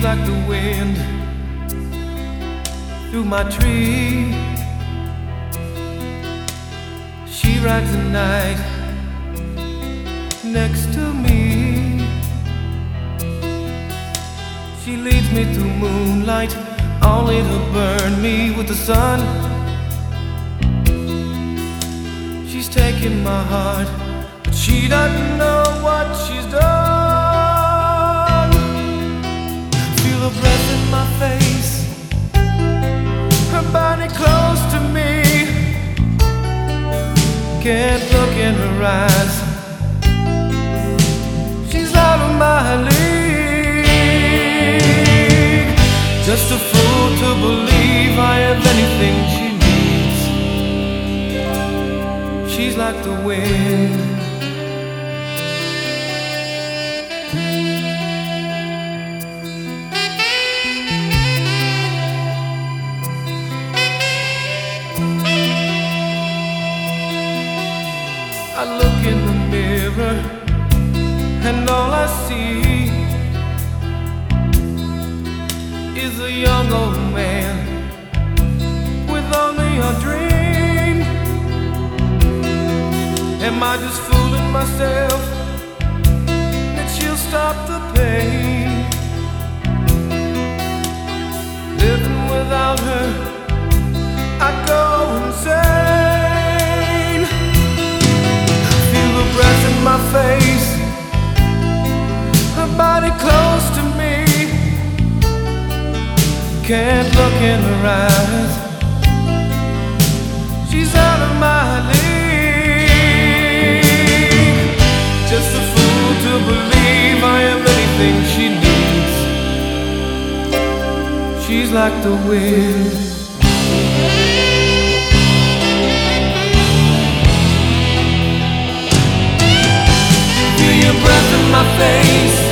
like the wind through my tree. She rides the night next to me. She leads me through moonlight, only to burn me with the sun. She's taking my heart, but she doesn't know what she's done. Feel her breath in my face, her body close to me. Can't look in her eyes, she's out of my league. Just a fool to believe I have anything she needs. She's like the wind. I look in the mirror and all I see is a young old man with only a dream. Am I just fooling myself that she'll stop the pain? Living without her, I go insane. Feel her breath in my face, her body close to me. Can't look in her eyes, she's out of my league. Just a fool to believe I am anything she needs. She's like the wind. Feel your breath in my face,